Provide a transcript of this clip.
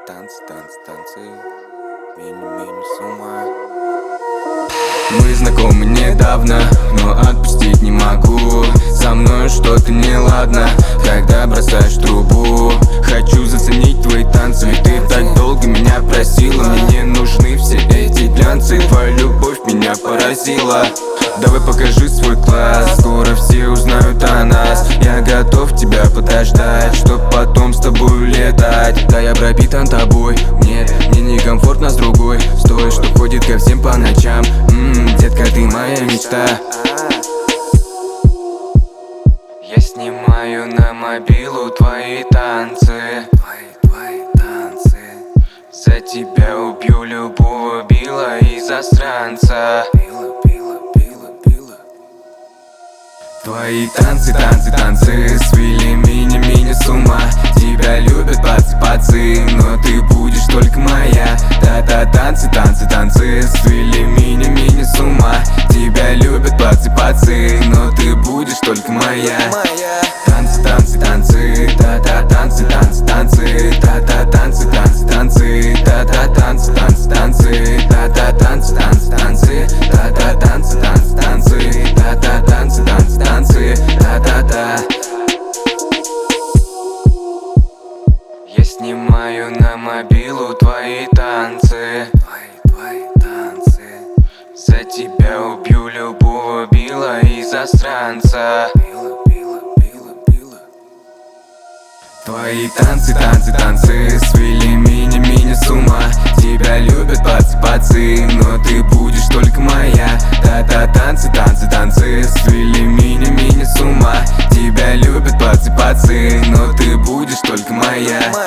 Танцы, танцы, танцы, мини-мини с ума. Мы знакомы недавно, но отпустить не могу. Со мной что-то неладно, когда бросаешь трубу. Хочу заценить твои танцы, ведь ты так долго меня просила. Мне не нужны все эти глянцы, твоя любовь меня поразила. Давай покажи свой класс, скоро все узнают о нас. Я готов тебя подождать, чтоб потом с тобой летать. Да, я пропитан тобой, нет, мне некомфортно с другой. С той, что ходит ко всем по ночам. Детка, ты моя мечта. Я снимаю на мобилу твои танцы. Твои танцы. За тебя убью любого Билла и засранца. Твои танцы, танцы, танцы свели мини-мини с ума. Тебя любят пацы, но ты будешь только моя. Да-да, танцы, танцы, танцы свели мини-мини с ума. Тебя любят пацы, но ты будешь только моя. Танцы, танцы, танцы, да-да, танцы, танцы, танцы, да-да, танцы, танцы, танцы, да-да, танцы, танцы, танцы, да-да, танцы, танцы, танцы, да-да, танцы, танцы, танцы, да-да, танцы, танцы, танцы, да-да-да. Я снимаю на мобилу твои танцы. Твои танцы. За тебя убью любого Билла и засранца. Твои танцы, танцы, танцы свели мини-мини с ума. Тебя любят пацы, но ты будешь только моя. Да-да, танцы, танцы, танцы свели мини-мини с ума. Тебя любят пацы, но ты будешь только моя.